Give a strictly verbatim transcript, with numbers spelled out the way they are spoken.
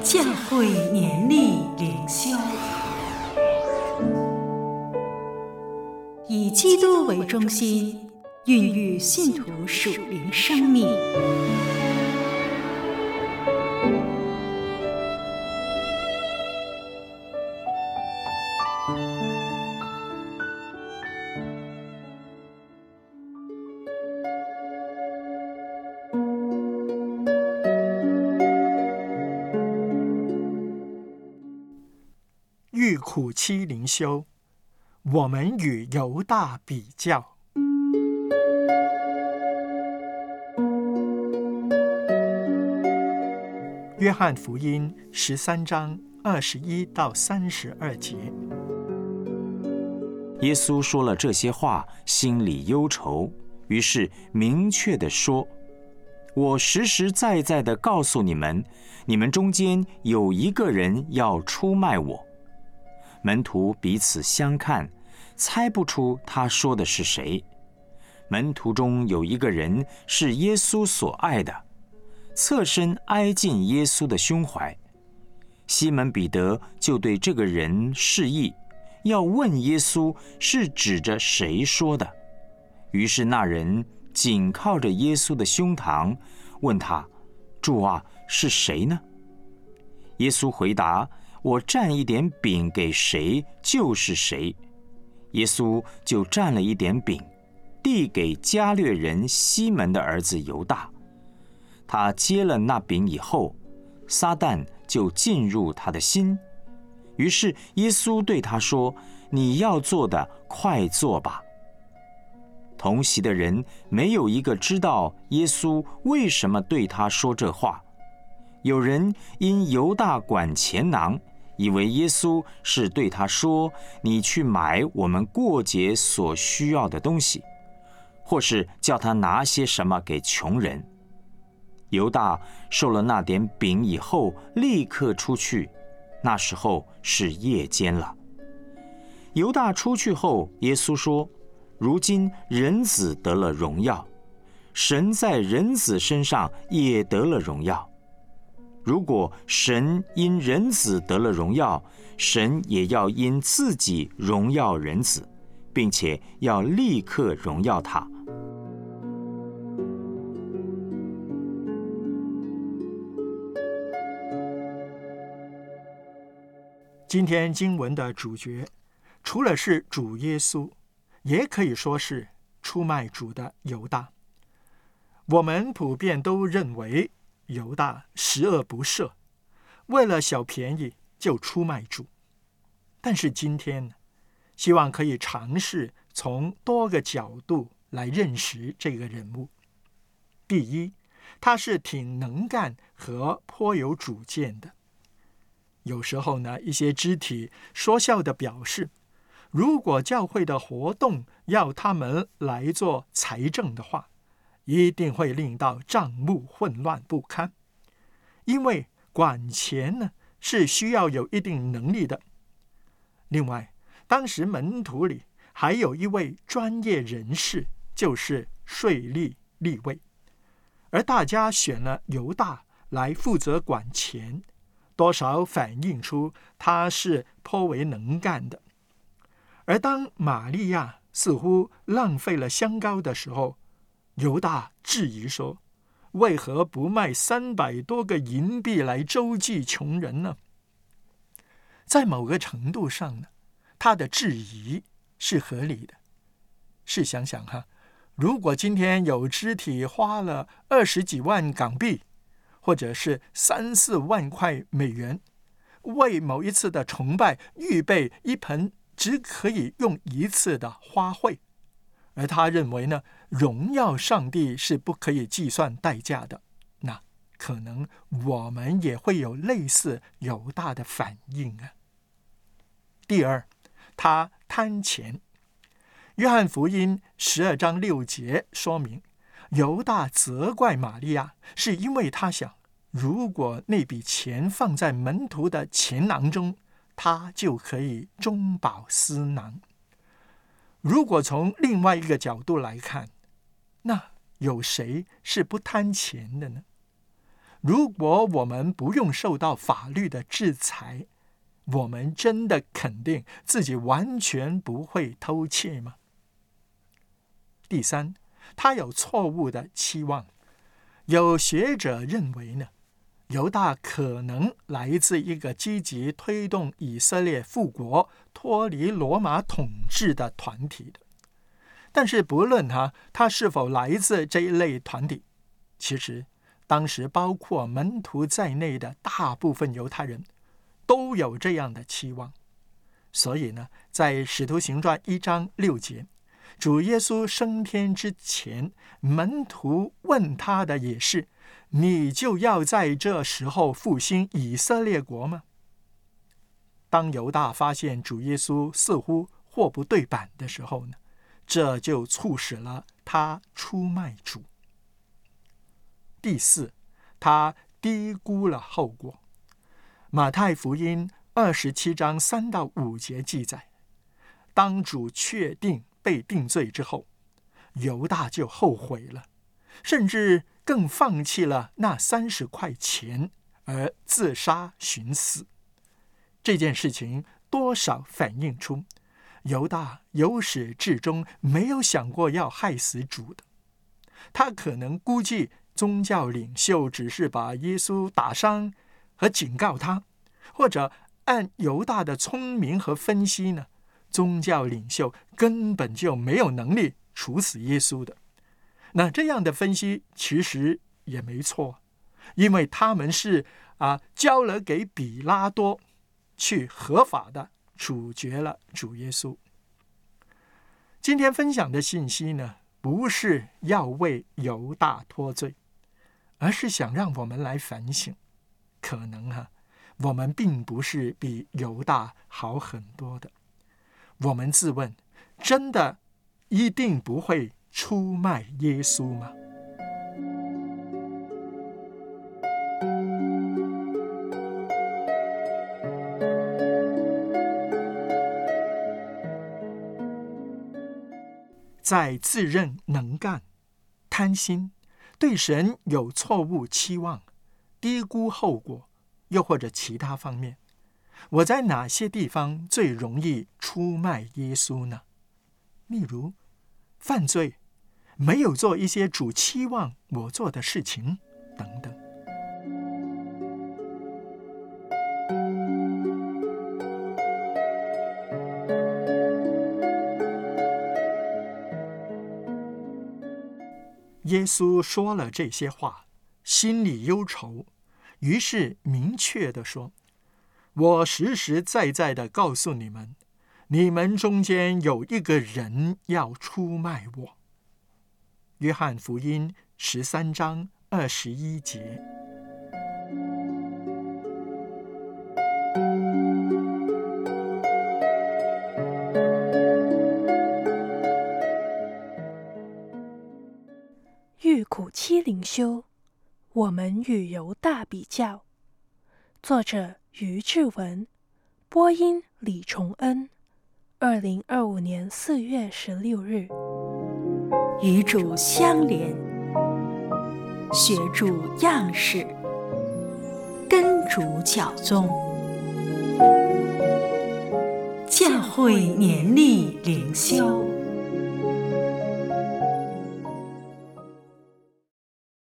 教会年历灵修，以基督为中心，孕育信徒属灵生命。 遇苦期灵修，我们与犹大比较。约翰福音十三章二十一到三十二节。 耶稣说了这些话，心里忧愁，于是明确地说：我实实在在地告诉你们，你们中间有一个人要出卖我。门徒彼此相看，猜不出他说的是谁。门徒中有一个人是耶稣所爱的，侧身挨进耶稣的胸怀。西门彼得就对这个人示意，要问耶稣是指着谁说的。于是那人紧靠着耶稣的胸膛，问他：主啊，是谁呢？耶稣回答：我蘸一点饼给谁，就是谁。耶稣就蘸了一点饼，递给加略人西门的儿子犹大。他接了那饼以后，撒旦就进入他的心。于是耶稣对他说：你要做的，快做吧。同席的人没有一个知道耶稣为什么对他说这话。有人因犹大管钱囊，以为耶稣是对他说：你去买我们过节所需要的东西，或是叫他拿些什么给穷人。犹大受了那点饼以后，立刻出去，那时候是夜间了。犹大出去后，耶稣说：如今人子得了荣耀，神在人子身上也得了荣耀。如果神因人子得了荣耀，神也要因自己荣耀人子，并且要立刻荣耀他。 今天经文的主角，除了是主耶稣，也可以说是出卖主的犹大。我们普遍都认为犹大十恶不赦，为了小便宜就出卖主。但是今天，希望可以尝试从多个角度来认识这个人物。第一，他是挺能干和颇有主见的。有时候呢，一些肢体说笑的表示，如果教会的活动要他们来做财政的话，一定会令到账目混乱不堪。因为管钱呢，是需要有一定能力的。另外，当时门徒里还有一位专业人士，就是税吏利未，而大家选了犹大来负责管钱，多少反映出他是颇为能干的。而当玛利亚似乎浪费了香膏的时候，犹大质疑说：为何不卖三百多个银币来周济穷人呢？在某个程度上呢，他的质疑是合理的。试想想哈，如果今天有肢体花了二十几万港币，或者是三四万块美元，为某一次的崇拜预备一盆只可以用一次的花卉，而他认为呢，荣耀上帝是不可以计算代价的，那可能我们也会有类似犹大的反应啊。第二，他贪钱。约翰福音十二章六节说明，犹大责怪玛利亚，是因为他想，如果那笔钱放在门徒的钱囊中，他就可以中饱私囊。如果从另外一个角度来看，那有谁是不贪钱的呢？ 如果我们不用受到法律的制裁，我们真的肯定自己完全不会偷窃吗？第三，他有错误的期望。有学者认为呢，犹大可能来自一个积极推动以色列复国、脱离罗马统治的团体的。但是不论他他是否来自这一类团体，其实当时包括门徒在内的大部分犹太人都有这样的期望。所以呢，在使徒行传一章六节，主耶稣升天之前，门徒问他的也是，你就要在这时候复兴以色列国吗？当犹大发现主耶稣似乎货不对版的时候呢，这就促使了他出卖主。第四，他低估了后果。马太福音二十七章三到五节记载，当主确定被定罪之后，犹大就后悔了，甚至更放弃了那三十块钱而自杀寻死。这件事情多少反映出犹大由始至终没有想过要害死主的。他可能估计宗教领袖只是把耶稣打伤和警告他，或者按犹大的聪明和分析呢，宗教领袖根本就没有能力处死耶稣的。那这样的分析其实也没错，因为他们是啊交了给比拉多去合法的处决了主耶稣。今天分享的信息呢，不是要为犹大脱罪，而是想让我们来反省，可能啊我们并不是比犹大好很多的。我们自问，真的一定不会出卖耶稣吗？在自认能干、贪心、对神有错误期望、低估后果，又或者其他方面，我在哪些地方最容易出卖耶稣呢？例如犯罪，没有做一些主期望我做的事情等等。耶稣说了这些话，心里忧愁，于是明确地说，我实实在在地告诉你们，你们中间有一个人要出卖我。约翰福音十三章二十一节。 遇苦期灵修，我们与犹大比较。作者于志文，播音李崇恩。二零二五年四月十六日。 与主相连，学主样式，跟主教宗，教会年历灵修。